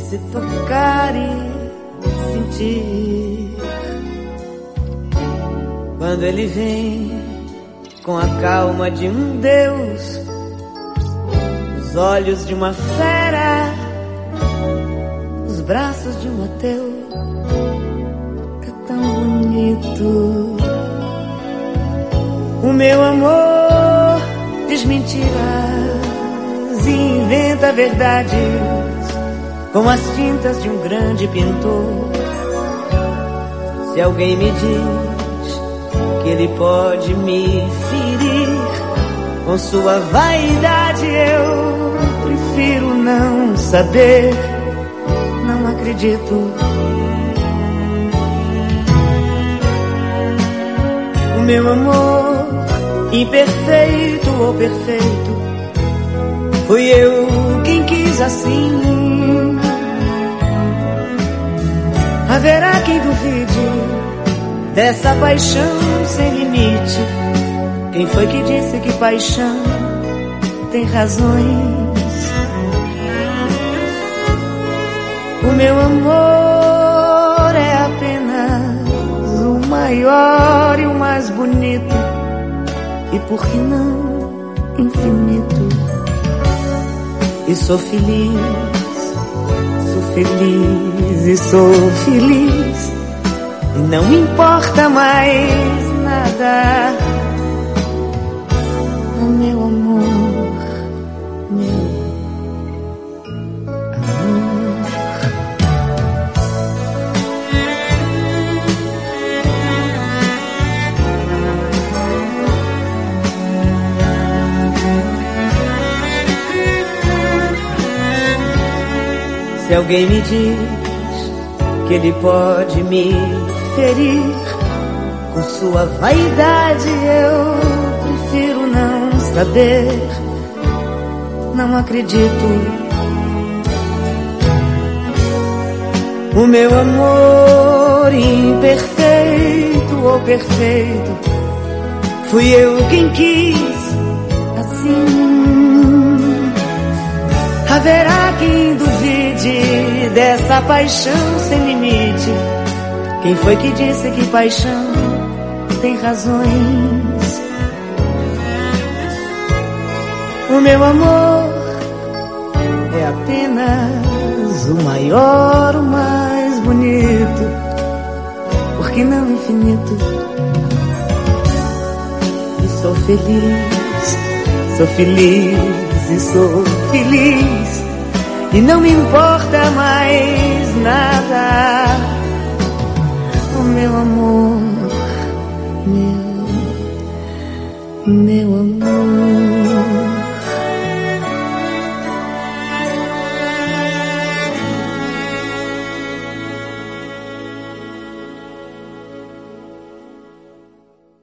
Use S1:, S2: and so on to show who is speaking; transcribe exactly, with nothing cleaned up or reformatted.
S1: se tocar e sentir. Quando ele vem com a calma de um deus, os olhos de uma fera, os braços de um ateu, é tão bonito. O meu amor diz mentiras e inventa verdades com as tintas de um grande pintor. Se alguém me diz que ele pode me ferir com sua vaidade, eu prefiro não saber, não acredito. O meu amor, imperfeito ou perfeito, fui eu quem quis assim. Haverá quem duvide dessa paixão sem limite. Quem foi que disse que paixão tem razões? O meu amor é apenas o maior e o mais bonito, e por que não infinito. E sou feliz, sou feliz e sou feliz, e não me importa mais nada. O meu amor, meu amor. Se alguém me diz que ele pode me ferir com sua vaidade, eu prefiro não saber, não acredito. O meu amor, imperfeito ou perfeito, fui eu quem quis assim. Haverá quem duvide dessa paixão sem limite. Quem foi que disse que paixão tem razões? O meu amor é apenas o maior, o mais bonito, por que não infinito? E sou feliz, sou feliz e sou feliz, e não me importa mais